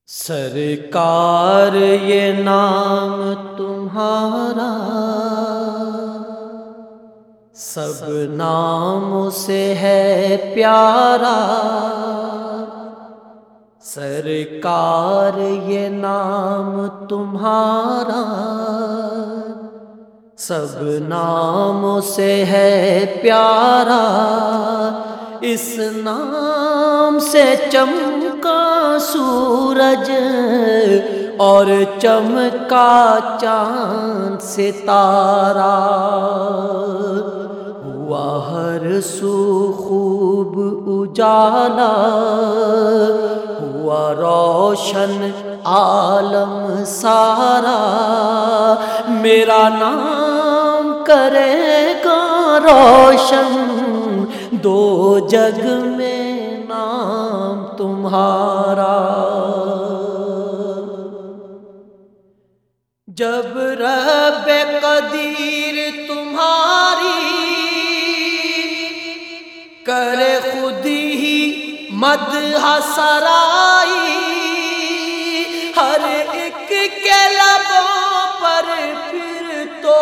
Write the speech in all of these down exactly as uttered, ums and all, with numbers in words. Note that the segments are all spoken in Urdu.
سرکار یہ نام تمہارا سب ناموں سے ہے پیارا، سرکار یہ نام تمہارا سب ناموں سے ہے پیارا، اس نام سے چمکا سورج اور چمکا چاند ستارہ، ہوا ہر سو خوب اجالا، ہوا روشن عالم سارا، میرا نام کرے گا روشن دو جگ میں نام تمہارا۔ جب رب قدیر تمہاری کرے خود ہی مدح سرائی، ہر ایک کے لبوں پر پھر تو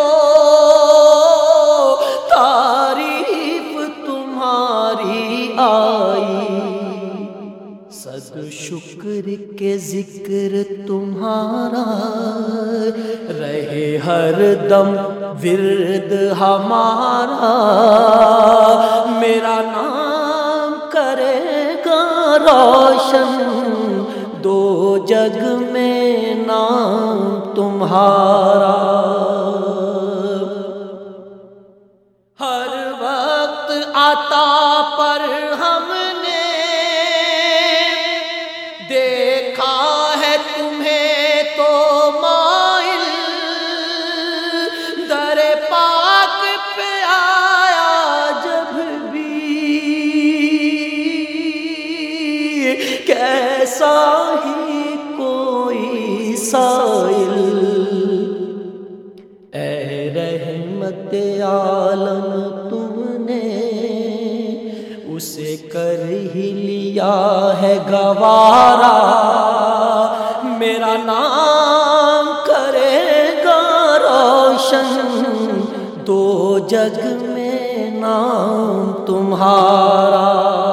تعریف تمہاری آئی، صد شکر کے ذکر تمہارا رہے ہر دم ورد ہمارا، میرا نام کرے گا روشن دو جگ میں نام تمہارا۔ ہر وقت عطا پر ہم نے دیکھا ہے تمہیں تو مائل، در پاک پہ آیا جب بھی کیسا ہی کوئی سائل، اے رحمت عالم تم نے اسے کر ہی لیا ہے گوارا، میرا نام کرے گا روشن دو جگ میں نام تمہارا۔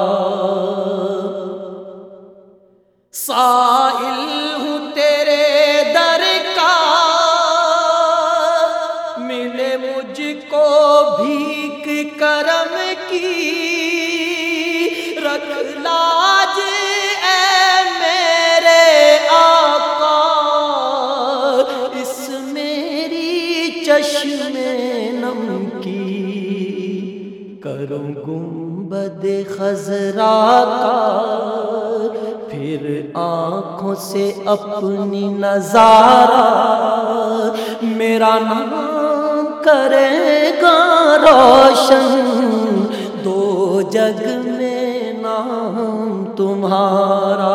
سائل ہوں تیرے در کا ملے مجھ کو بھیک کرم کی، رکھ لاج اے میرے آقا اس میری چشم نم کی، کروں گنبد خضرا کا پھر آنکھوں سے اپنی نظارہ، میرا نام کرے گا روشن دو جگ میں نام تمہارا۔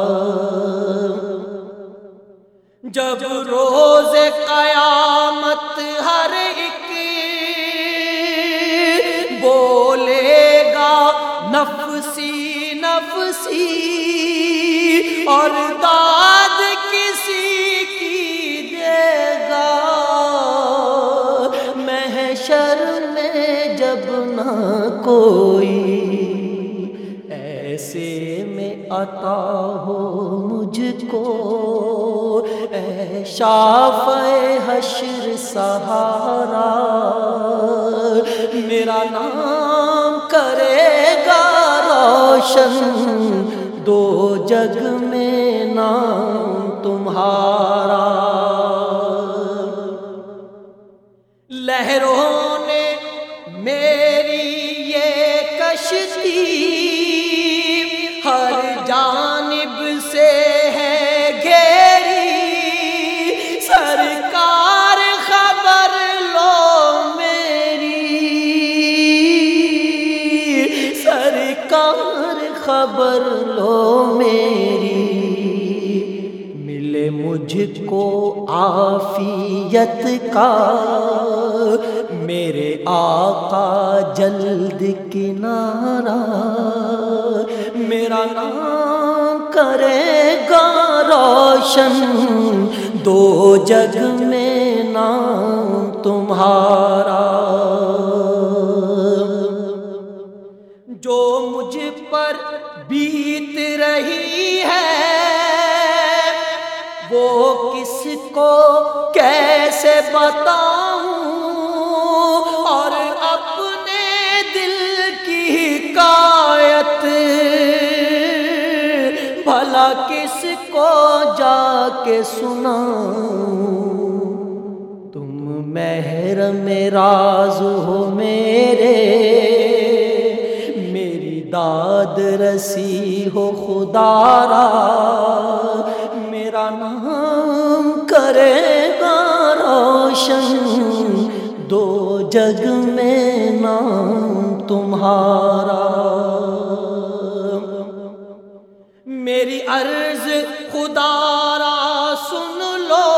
جب روز قیامت ہر ایک بولے گا نفسی نفسی اور داد کسی کی دے گا، محشر میں جب نہ کوئی ایسے میں عطا ہو مجھ کو، اے شافع حشر سہارا، میرا نام کرے گا روشن دو جگ میں نام تمہارا۔ لہروں نے میری یہ کشتی ہر جانب سے ہے گھیری، سرکار خبر لو میری، سرکار خبر لو میری، ملے مجھ کو عافیت کا میرے آقا جلد کنارہ، میرا نام کرے گا روشن، دو جگ میں نام تمہارا۔ جو مجھ پر بیت رہی ہے وہ کس کو کیسے بتاؤں، اور اپنے دل کی حکایت بھلا کس کو جا کے سناؤں۔ تم محرم راز ہو میرے، میری داد رسی ہو خدا را، میرا نام کرے گا روشن، دو جگ میں نام تمہارا۔ میری عرض خدا را سن لو،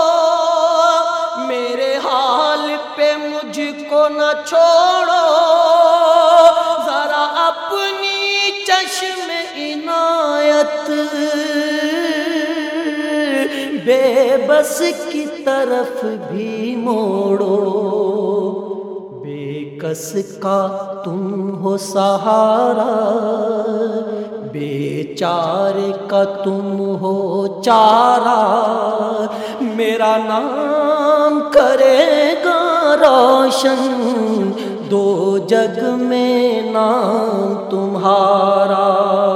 میرے حال پہ مجھ کو نہ چھوڑو، ذرا اپنی چشم عنایت بے بس کی طرف بھی موڑو۔ بے کس کا تم ہو سہارا، بیچارے کا تم ہو چارہ، میرا نام کرے گا روشن، دو جگ میں نام تمہارا۔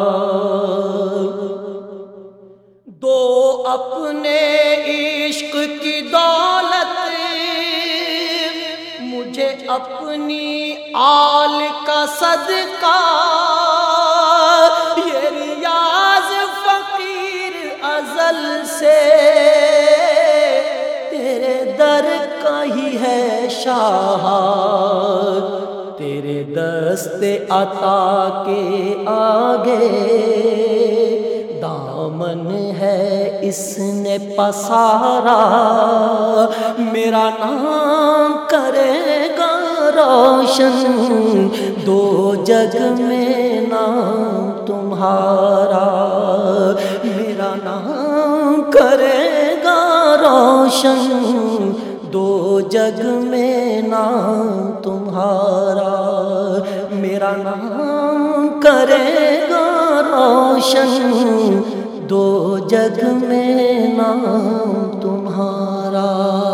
دو اپنے عشق کی دولت مجھے اپنی آل کا صدقہ، یہ ریاض فقیر ازل سے تیرے در کا ہی ہے شاہ، تیرے دست عطا کے آگے دامن ہے اس نے پسارا، میرا نام کرے گا روشن، دو جگ میں نام تمہارا، میرا نام کرے گا روشن، دو جگ میں نام تمہارا، میرا نام کرے گا روشن، دو جگ میں نام تمہارا۔